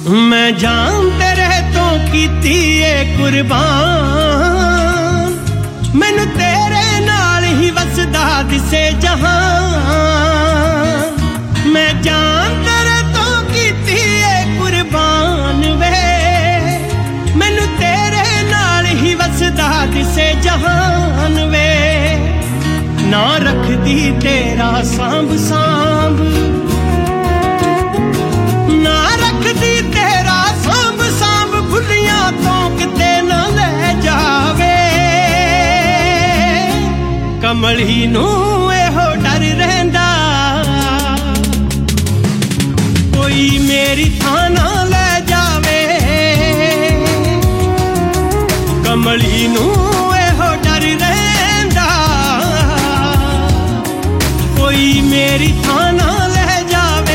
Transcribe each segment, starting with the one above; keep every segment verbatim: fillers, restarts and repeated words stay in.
मैं जान तेरे तो कीती ए कुर्बान मैनू तेरे नाल ही वसदा दिसे जहान मैं जान तेरे तो कीती ए कुर्बान वे मैनू तेरे नाल ही वसदा दिसे जहान वे ना रखदी तेरा सांभ सांभ ना रखदी तेरा सांभ सांभ भुलियां तो किते ना ले जावे कमली नू एहो डर रहिंदा कोई मेरी थां ना ले जावे कमली नू एहो डर रहिंदा कोई मेरी थां ना ले जावे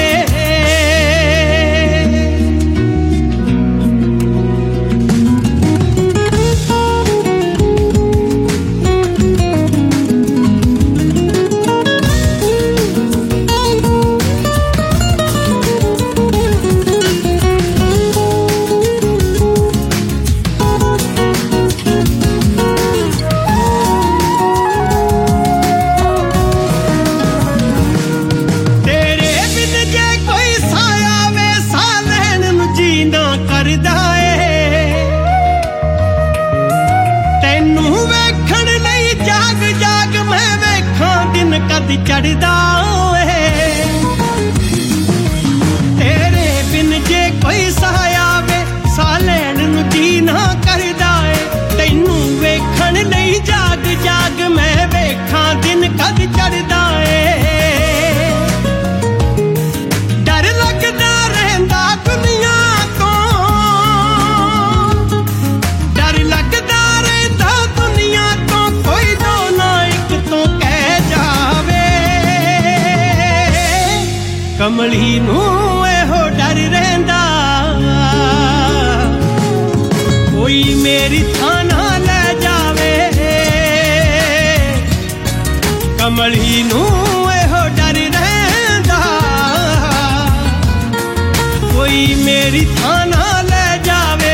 कद चढ़दा ओए तेरे बिन जे कोई साया वे सा लैण नू जी ना करदा ए तैनू वेखण लई जाग जाग मैं वेखां दिन कद चढ़दा ए डर लगदा रहिंदा दुनिया तो डर लगदा रहिंदा दुनिया तो कोई दो ना एक तो कह जा कमली नू एहो डर रहिंदा कोई मेरी थां ना ले जावे कमली नू एहो डर रहिंदा कोई मेरी थां ना ले जावे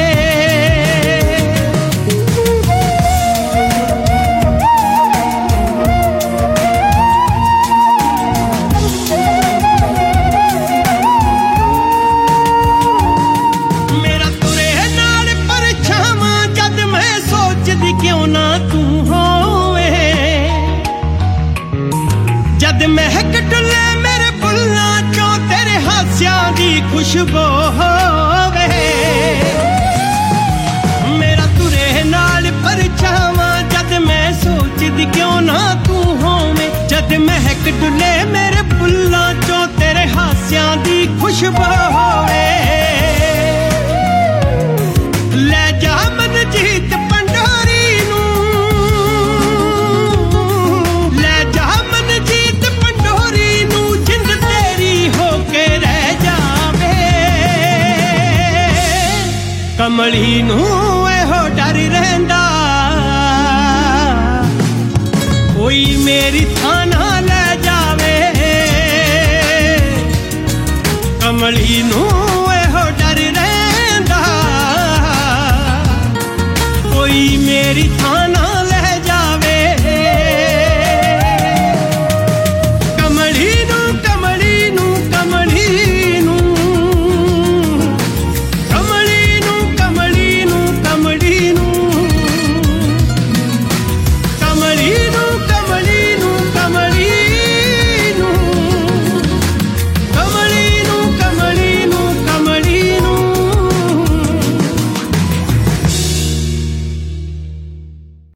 क्यों ना तू होवे जद महक डुले मेरे बुल्लां चों तेरे हास्यां दी खुशबू होवे मेरा तुरे नाल परछावां जद मैं सोचदी क्यों ना तू होवे जद महक डुले मेरे बुल्लां चों तेरे हास्यां दी खुशबू होवे ले जा मन जीत कमली नू एहो डर रहिंदा कोई मेरी थां ना ले जावे कमली नू एहो डर रहिंदा कोई मेरी थां